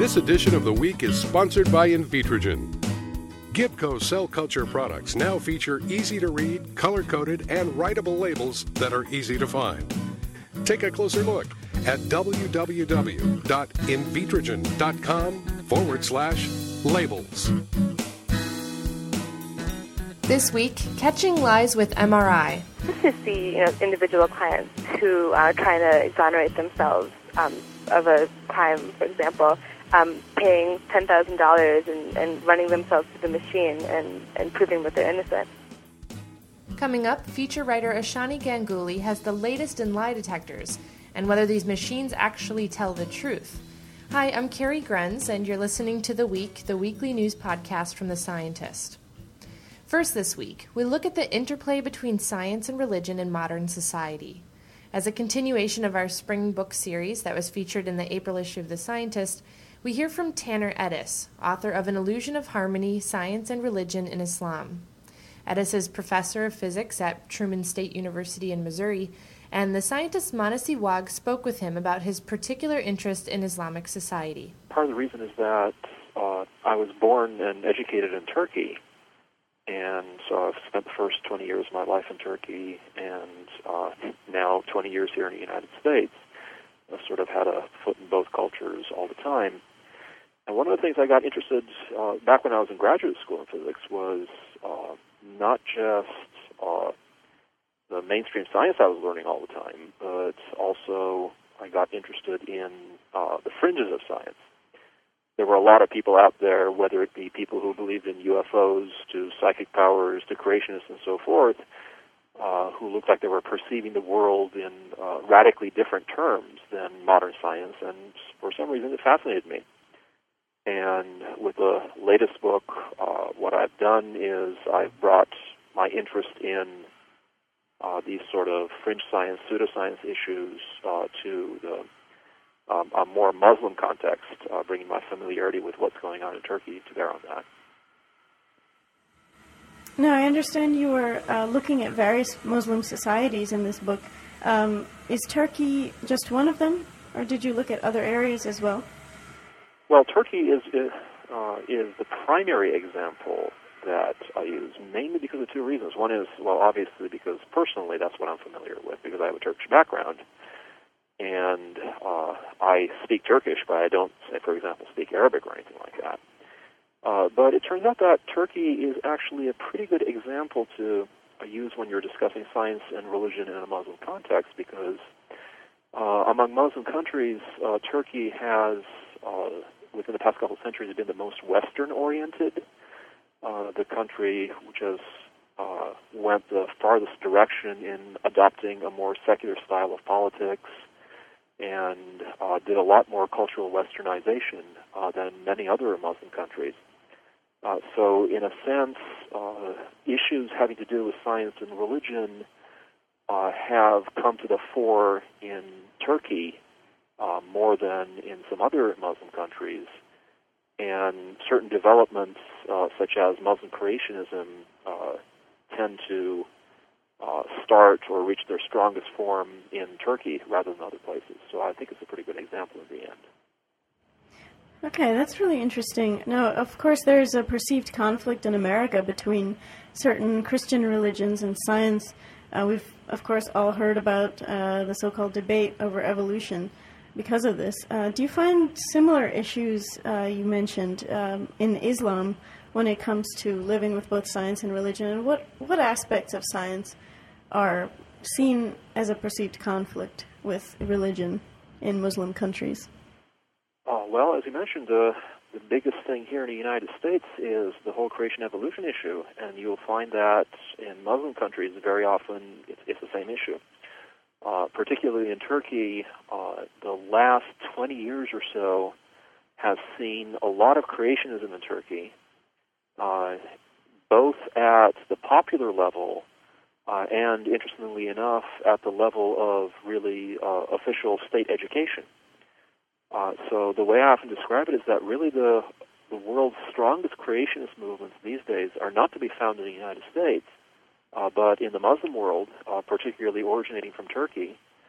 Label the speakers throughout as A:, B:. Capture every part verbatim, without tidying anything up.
A: This edition of The Week is sponsored by Invitrogen. Gibco cell culture products now feature easy-to-read, color-coded, and writable labels that are easy to find. Take a closer look at www.invitrogen.com forward slash labels.
B: This week, Catching Lies with M R I.
C: This is the you know, individual clients who are trying to exonerate themselves um, of a crime, for example, um, paying ten thousand dollars and, and running themselves through the machine and, and proving that they're innocent.
B: Coming up, feature writer Ashani Ganguly has the latest in lie detectors and whether these machines actually tell the truth. Hi, I'm Carrie Grenz, and you're listening to The Week, the weekly news podcast from The Scientist. First this week, we look at the interplay between science and religion in modern society. As a continuation of our spring book series that was featured in the April issue of The Scientist, we hear from Taner Edis, author of An Illusion of Harmony, Science and Religion in Islam. Edis is professor of physics at Truman State University in Missouri, and the scientist Manasi Wag spoke with him about his particular interest in Islamic society.
D: Part of the reason is that uh, I was born and educated in Turkey, and so I've spent the first twenty years of my life in Turkey, and uh, now twenty years here in the United States. I've sort of had a foot in both cultures all the time. And one of the things I got interested uh, back when I was in graduate school in physics was uh, not just uh, the mainstream science I was learning all the time, but also I got interested in uh, the fringes of science. There were a lot of people out there, whether it be people who believed in U F Os, to psychic powers, to creationists and so forth, uh, who looked like they were perceiving the world in uh, radically different terms than modern science, and for some reason it fascinated me. And with the latest book, uh, what I've done is I've brought my interest in uh, these sort of fringe science, pseudoscience issues uh, to the Um, a more Muslim context, uh, bringing my familiarity with what's going on in Turkey to bear on that.
E: Now, I understand you were uh, looking at various Muslim societies in this book. Um, is Turkey just one of them, or did you look at other areas as well?
D: Well, Turkey is is, uh, is the primary example that I use, mainly because of two reasons. One is, well, obviously because personally that's what I'm familiar with, because I have a Turkish background. And uh, I speak Turkish, but I don't, say, for example, speak Arabic or anything like that. Uh, but it turns out that Turkey is actually a pretty good example to uh, use when you're discussing science and religion in a Muslim context, because uh, among Muslim countries, uh, Turkey has, uh, within the past couple of centuries, been the most Western-oriented. Uh, the country which has uh, went the farthest direction in adopting a more secular style of politics, and uh, did a lot more cultural westernization uh, than many other Muslim countries. Uh, so, in a sense, uh, issues having to do with science and religion uh, have come to the fore in Turkey uh, more than in some other Muslim countries. And certain developments, uh, such as Muslim creationism, uh, tend to Uh, start or reach their strongest form in Turkey rather than other places. So I think it's a pretty good example in the end.
E: Okay, that's really interesting. Now, of course, there's a perceived conflict in America between certain Christian religions and science. Uh, we've, of course, all heard about uh, the so-called debate over evolution because of this. Uh, do you find similar issues uh, you mentioned um, in Islam when it comes to living with both science and religion? And what, what aspects of science are seen as a perceived conflict with religion in Muslim countries?
D: Uh, well, as you mentioned, uh, the biggest thing here in the United States is the whole creation-evolution issue, and you'll find that in Muslim countries very often it's, it's the same issue. Uh, particularly in Turkey, uh, the last twenty years or so has seen a lot of creationism in Turkey, uh, both at the popular level uh, and, interestingly enough, at the level of really uh, official state education. Uh, so the way I often describe it is that really the, the world's strongest creationist movements these days are not to be found in the United States, uh, but in the Muslim world, uh, particularly originating from Turkey.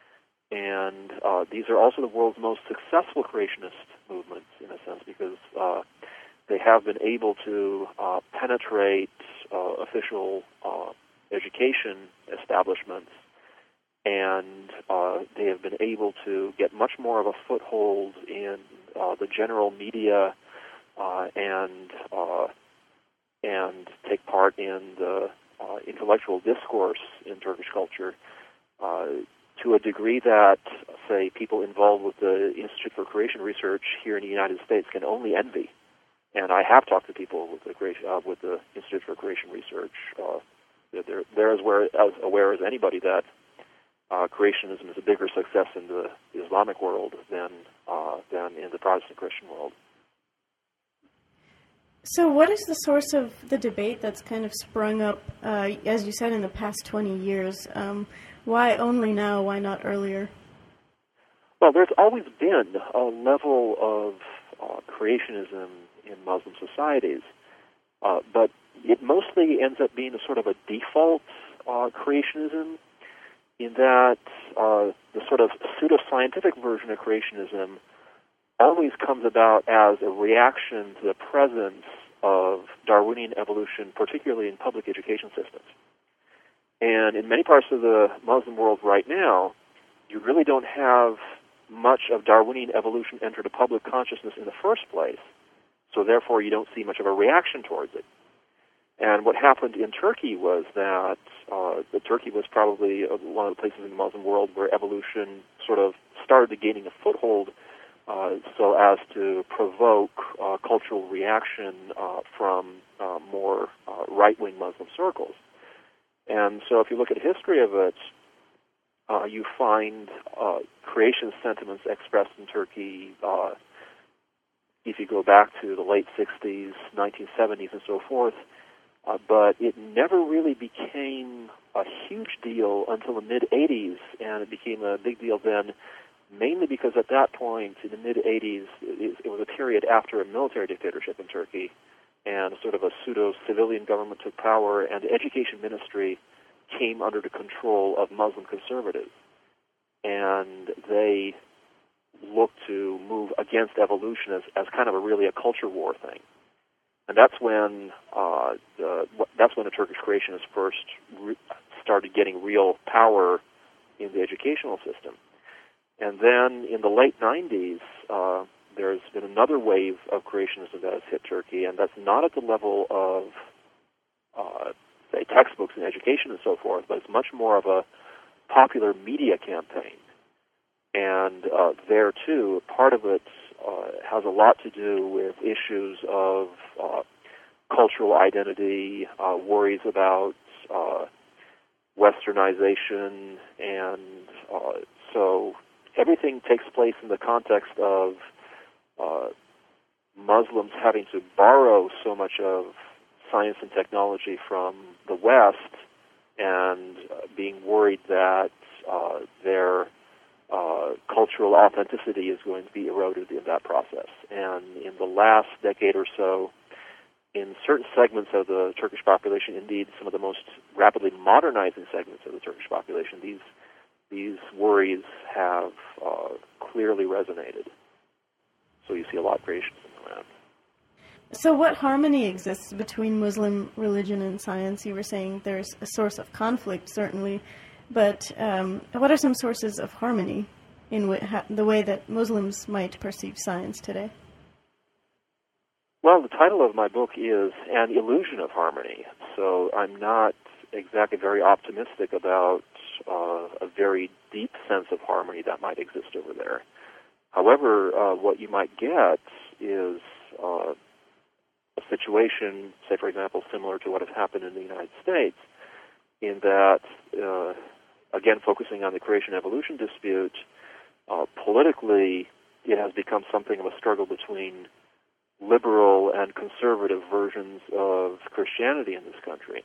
D: And uh, these are also the world's most successful creationist movements, in a sense, because uh, they have been able to uh, penetrate uh, official uh, education establishments, and uh, they have been able to get much more of a foothold in uh, the general media uh, and uh, and take part in the uh, intellectual discourse in Turkish culture uh, to a degree that, say, people involved with the Institute for Creation Research here in the United States can only envy. And I have talked to people with the uh, with the Institute for Creation Research. Uh, they're they're as aware as, aware as anybody that uh, creationism is a bigger success in the Islamic world than uh, than in the Protestant Christian world.
E: So, what is the source of the debate that's kind of sprung up, uh, as you said, in the past twenty years? Um, why only now? Why not earlier?
D: Well, there's always been a level of uh, creationism in Muslim societies, uh, but it mostly ends up being a sort of a default uh, creationism, in that uh, the sort of pseudoscientific version of creationism always comes about as a reaction to the presence of Darwinian evolution, particularly in public education systems. And in many parts of the Muslim world right now, you really don't have much of Darwinian evolution enter the public consciousness in the first place, so therefore you don't see much of a reaction towards it. And what happened in Turkey was that uh, the Turkey was probably one of the places in the Muslim world where evolution sort of started gaining a foothold, uh, so as to provoke uh, cultural reaction uh, from uh, more uh, right-wing Muslim circles. And so if you look at the history of it, uh, you find uh, creation sentiments expressed in Turkey uh, if you go back to the late sixties, nineteen seventies, and so forth. Uh, but it never really became a huge deal until the mid-eighties, and it became a big deal then, mainly because at that point, in the mid-eighties, it, it was a period after a military dictatorship in Turkey, and sort of a pseudo-civilian government took power, and the education ministry came under the control of Muslim conservatives. And they looked to move against evolution as, as kind of a really a culture war thing. And that's when uh, the, that's when the Turkish creationists first re- started getting real power in the educational system. And then in the late nineties, uh, there's been another wave of creationism that has hit Turkey, and that's not at the level of, uh, say, textbooks and education and so forth, but it's much more of a popular media campaign. And uh, there, too, part of it uh, has a lot to do with issues of uh, cultural identity, uh, worries about uh, westernization, and uh, so everything takes place in the context of uh, Muslims having to borrow so much of science and technology from the West, and uh, being worried that uh, their uh, cultural authenticity is going to be eroded in that process. And in the last decade or so, in certain segments of the Turkish population, indeed some of the most rapidly modernizing segments of the Turkish population, these these worries have uh, clearly resonated. So you see a lot of creationism around.
E: So what harmony exists between Muslim religion and science? You were saying there's a source of conflict, certainly, but um, what are some sources of harmony in w- ha- the way that Muslims might perceive science today?
D: Well, the title of my book is An Illusion of Harmony, so I'm not exactly very optimistic about uh, a very deep sense of harmony that might exist over there. However, uh, what you might get is uh, a situation, say, for example, similar to what has happened in the United States, in that, uh, again, focusing on the creation-evolution dispute, uh, politically, it has become something of a struggle between liberal and conservative versions of Christianity in this country.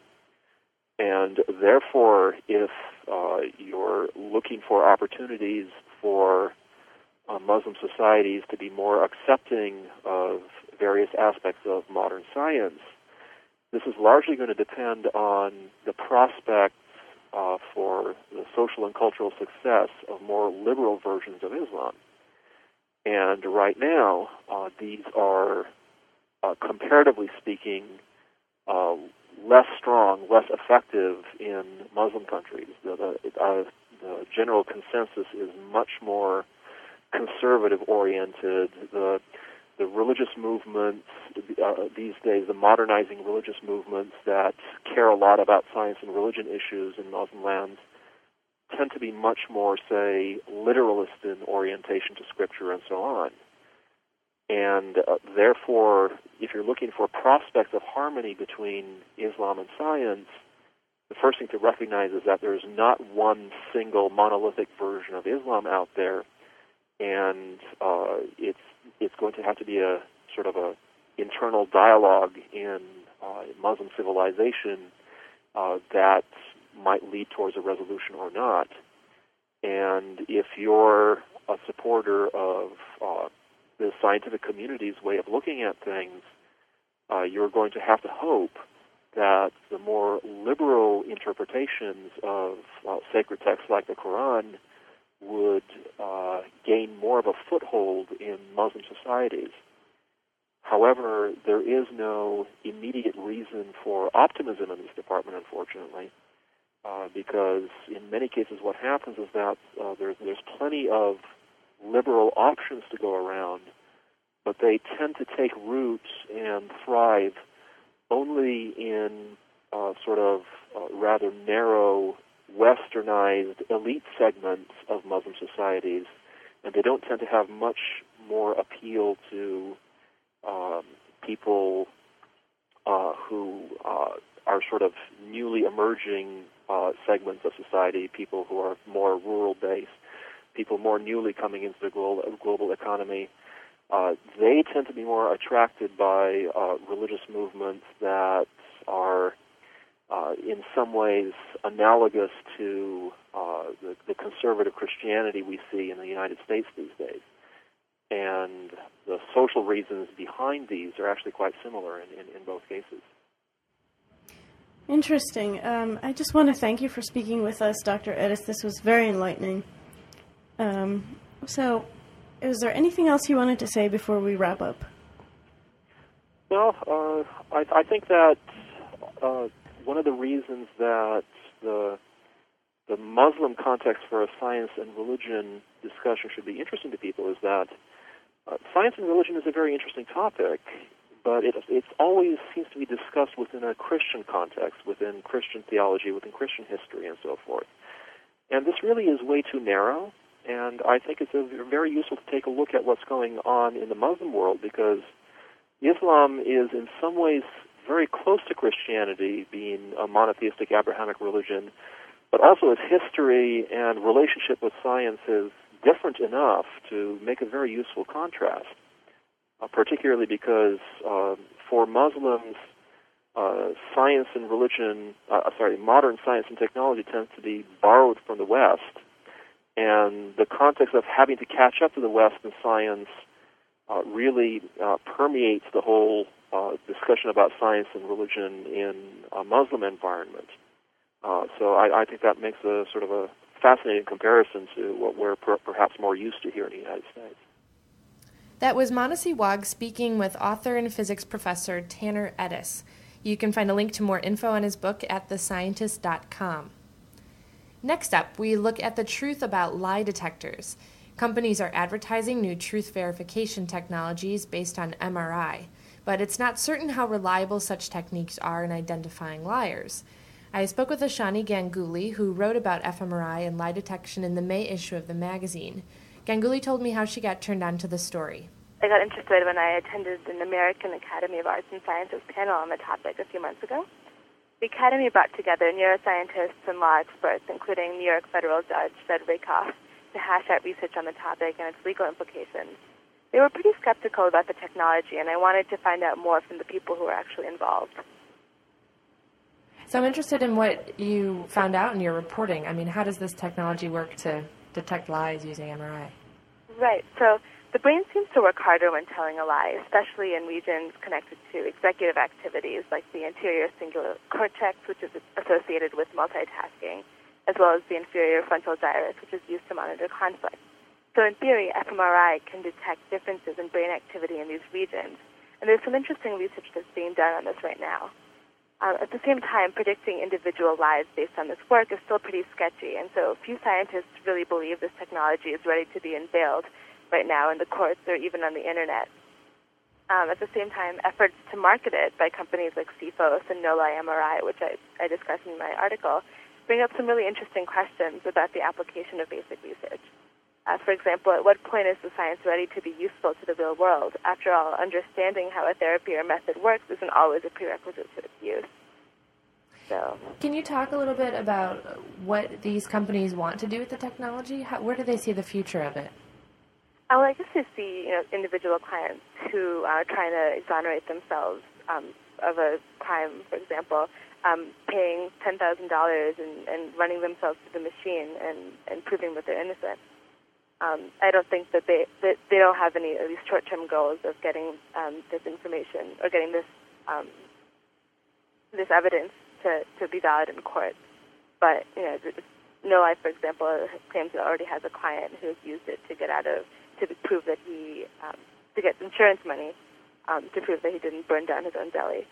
D: And therefore, if uh, you're looking for opportunities for uh, Muslim societies to be more accepting of various aspects of modern science, this is largely going to depend on the prospects uh, for for the social and cultural success of more liberal versions of Islam. And right now, uh, these are, uh, comparatively speaking, uh, less strong, less effective in Muslim countries. The, the, uh, the general consensus is much more conservative-oriented. The the religious movements uh, these days, the modernizing religious movements that care a lot about science and religion issues in Muslim lands, tend to be much more, say, literalist in orientation to Scripture and so on. And uh, therefore, if you're looking for prospects of harmony between Islam and science, the first thing to recognize is that there's not one single monolithic version of Islam out there, and uh, it's it's going to have to be a sort of a internal dialogue in uh, Muslim civilization uh, that might lead towards a resolution or not. And if you're a supporter of uh, the scientific community's way of looking at things, uh, you're going to have to hope that the more liberal interpretations of uh, sacred texts like the Quran would uh, gain more of a foothold in Muslim societies. However, there is no immediate reason for optimism in this department, unfortunately, uh, because in many cases what happens is that uh, there's, there's plenty of liberal options to go around, but they tend to take root and thrive only in uh, sort of uh, rather narrow, westernized elite segments of Muslim societies, and they don't tend to have much more appeal to um, people uh, who uh, are sort of newly emerging uh, segments of society, people who are more rural-based, people more newly coming into the global, global economy. Uh, they tend to be more attracted by uh, religious movements that are Uh, in some ways analogous to uh, the, the conservative Christianity we see in the United States these days. And the social reasons behind these are actually quite similar in, in, in both cases.
E: Interesting. Um, I just want to thank you for speaking with us, Doctor Eddis. This was very enlightening. Um, so, is there anything else you wanted to say before we wrap up?
D: Well, uh, I, I think that uh, one of the reasons that the the Muslim context for a science and religion discussion should be interesting to people is that uh, science and religion is a very interesting topic, but it it always seems to be discussed within a Christian context, within Christian theology, within Christian history, and so forth. And this really is way too narrow, and I think it's a, very useful to take a look at what's going on in the Muslim world, because Islam is in some ways very close to Christianity, being a monotheistic Abrahamic religion, but also its history and relationship with science is different enough to make a very useful contrast, uh, particularly because uh, for Muslims, uh, science and religion, uh, sorry, modern science and technology tends to be borrowed from the West, and the context of having to catch up to the West in science uh, really uh, permeates the whole Uh, discussion about science and religion in a Muslim environment. Uh, so I, I think that makes a sort of a fascinating comparison to what we're per- perhaps more used to here in the United States.
B: That was Manasi Wag speaking with author and physics professor Tanner Eddis. You can find a link to more info on his book at the scientist dot com. Next up, we look at the truth about lie detectors. Companies are advertising new truth verification technologies based on M R I. But it's not certain how reliable such techniques are in identifying liars. I spoke with Ashani Ganguly, who wrote about fMRI and lie detection in the May issue of the magazine. Ganguly told me how she got turned on to the story.
C: I got interested when I attended an American Academy of Arts and Sciences panel on the topic a few months ago. The Academy brought together neuroscientists and law experts, including New York federal judge Fred Rakoff, to hash out research on the topic and its legal implications. They were pretty skeptical about the technology, and I wanted to find out more from the people who were actually involved.
B: So I'm interested in what you found out in your reporting. I mean, how does this technology work to detect lies using M R I?
C: Right. So the brain seems to work harder when telling a lie, especially in regions connected to executive activities like the anterior cingulate cortex, which is associated with multitasking, as well as the inferior frontal gyrus, which is used to monitor conflict. So in theory, fMRI can detect differences in brain activity in these regions. And there's some interesting research that's being done on this right now. Uh, at the same time, predicting individual lives based on this work is still pretty sketchy, and so few scientists really believe this technology is ready to be unveiled right now in the courts or even on the internet. Um, at the same time, efforts to market it by companies like Cephos and Noli M R I, which I, I discuss in my article, bring up some really interesting questions about the application of basic research. Uh, for example, at what point is the science ready to be useful to the real world? After all, understanding how a therapy or method works isn't always a prerequisite to its use. So,
B: can you talk a little bit about what these companies want to do with the technology? How, where do they see the future of it?
C: Uh, well, I guess they see, you know, individual clients who are trying to exonerate themselves um, of a crime, for example, um, paying ten thousand dollars and, and running themselves through the machine and, and proving that they're innocent. Um, I don't think that they that they don't have any of these short-term goals of getting um, this information or getting this um, this evidence to, to be valid in court. But you know, No Life, for example, claims it already has a client who has used it to get out of to prove that he um, to get insurance money um, to prove that he didn't burn down his own deli.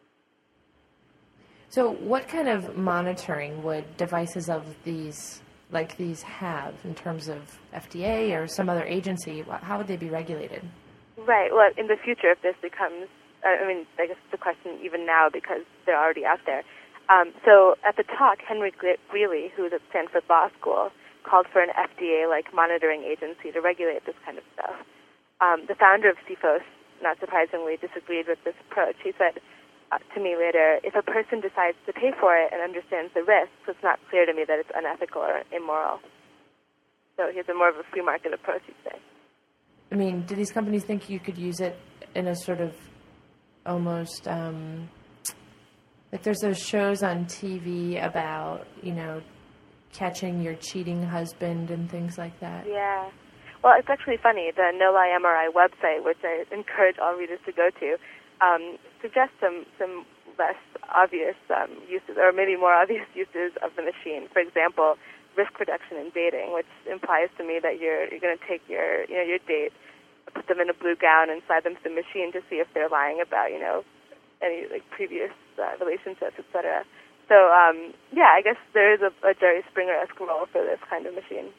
B: So, what kind of monitoring would devices of these like these have in terms of F D A or some other agency? How would they be regulated?
C: Right. Well, in the future, if this becomes, I mean, I guess it's a question even now because they're already out there. Um, so at the talk, Henry Greeley, who was at Stanford Law School, called for an F D A-like monitoring agency to regulate this kind of stuff. Um, the founder of Cephos, not surprisingly, disagreed with this approach. He said uh, to me later, if a person decides to pay for it and understands the risks, it's not clear to me that it's unethical or immoral. So he has a more of a free market approach, he'd say.
B: I mean, do these companies think you could use it in a sort of almost, um, like there's those shows on T V about, you know, catching your cheating husband and things like that?
C: Yeah. Well, it's actually funny. The Noli M R I website, which I encourage all readers to go to, um, suggests some, some less obvious um, uses, or maybe more obvious uses of the machine. For example, risk reduction in dating, which implies to me that you're you're going to take your you know your date, put them in a blue gown, and slide them to the machine to see if they're lying about you know any like previous uh, relationships, et cetera. So um, yeah, I guess there is a, a Jerry Springer-esque role for this kind of machine.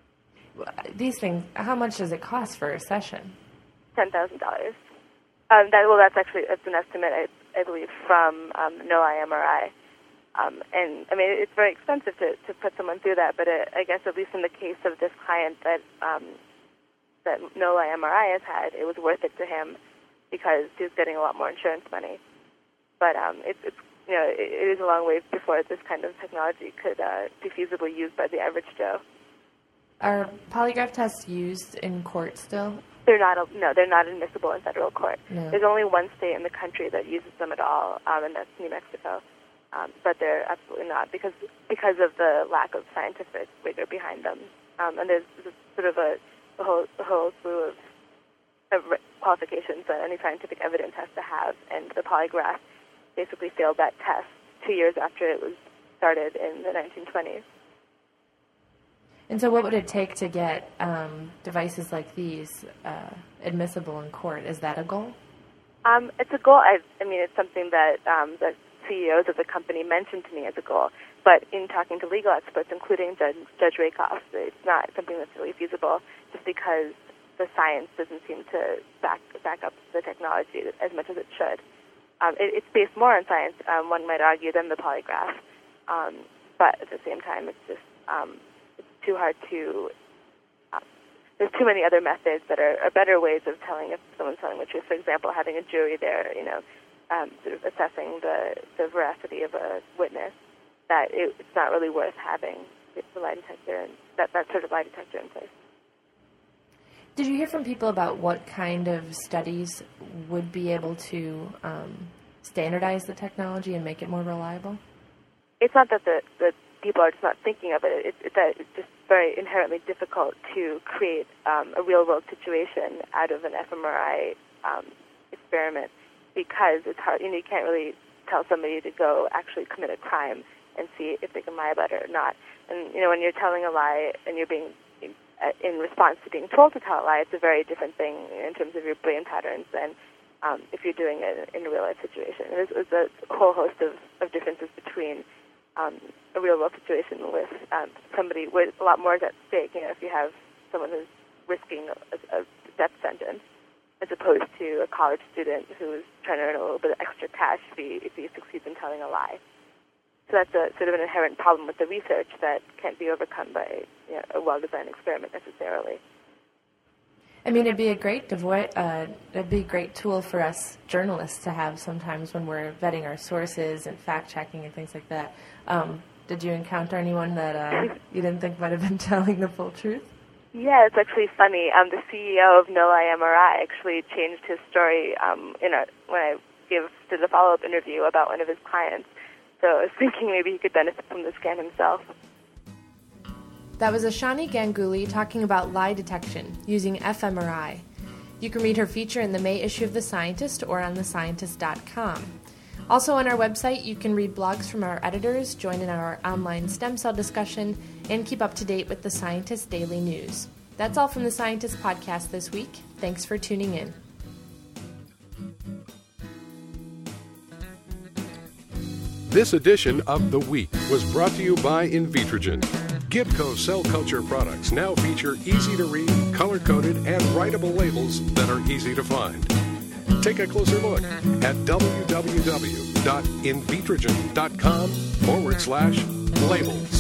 B: These things, how much does it cost for a session?
C: Ten thousand dollars. Um, that well, that's actually that's an estimate, I, I believe, from um, Noli M R I. Um, and I mean, it's very expensive to, to put someone through that. But it, I guess at least in the case of this client that um, that Noli M R I has had, it was worth it to him because he was getting a lot more insurance money. But um, it's it's you know it, it is a long way before this kind of technology could uh, be feasibly used by the average Joe.
B: Are polygraph tests used in court still?
C: They're not. No, they're not admissible in federal court.
B: No.
C: There's only one state in the country that uses them at all, um, and that's New Mexico. Um, but they're absolutely not because because of the lack of scientific rigor behind them. Um, and there's, there's sort of a, a whole a whole slew of, of qualifications that any scientific evidence has to have, and the polygraph basically failed that test two years after it was started in the nineteen twenties.
B: And so what would it take to get um, devices like these uh, admissible in court? Is that a goal?
C: Um, it's a goal. I, I mean, it's something that um, the C E Os of the company mentioned to me as a goal. But in talking to legal experts, including Judge, Judge Rakoff, it's not something that's really feasible just because the science doesn't seem to back, back up the technology as much as it should. Um, it, it's based more on science, um, one might argue, than the polygraph. Um, but at the same time, it's just... Um, too hard to, uh, there's too many other methods that are, are better ways of telling if someone's telling the truth. For example, having a jury there, you know, um, sort of assessing the, the veracity of a witness, that it, it's not really worth having the lie detector and that, that sort of lie detector in place.
B: Did you hear from people about what kind of studies would be able to um, standardize the technology and make it more reliable? It's
C: not that the, the people are just not thinking of it. It's, it's, it's just very inherently difficult to create um, a real-world situation out of an fMRI um, experiment because it's hard. You know, you can't really tell somebody to go actually commit a crime and see if they can lie about it or not. And, you know, when you're telling a lie and you're being, in response to being told to tell a lie, it's a very different thing in terms of your brain patterns than um, if you're doing it in a real-life situation. There's, there's a whole host of, of differences between um, a real-world situation with um, somebody with a lot more is at stake. You know, if you have someone who's risking a, a death sentence, as opposed to a college student who's trying to earn a little bit of extra cash if he, if he succeeds in telling a lie. So that's a sort of an inherent problem with the research that can't be overcome by, you know, a well-designed experiment necessarily.
B: I mean, it'd be a great devo- uh, it'd be a great tool for us journalists to have sometimes when we're vetting our sources and fact-checking and things like that. Um, did you encounter anyone that uh, you didn't think might have been telling the full truth?
C: Yeah, it's actually funny. Um, the C E O of No Lie M R I actually changed his story um, in a, when I gave, did a follow-up interview about one of his clients. So I was thinking maybe he could benefit from the scan himself.
B: That was Ashani Ganguly talking about lie detection using fMRI. You can read her feature in the May issue of The Scientist or on the scientist dot com. Also on our website, you can read blogs from our editors, join in our online stem cell discussion, and keep up to date with The Scientist Daily News. That's all from The Scientist podcast this week. Thanks for tuning in.
A: This edition of The Week was brought to you by Invitrogen. Gibco cell culture products now feature easy-to-read, color-coded, and writable labels that are easy to find. Take a closer look at www.invitrogen.com forward slash labels.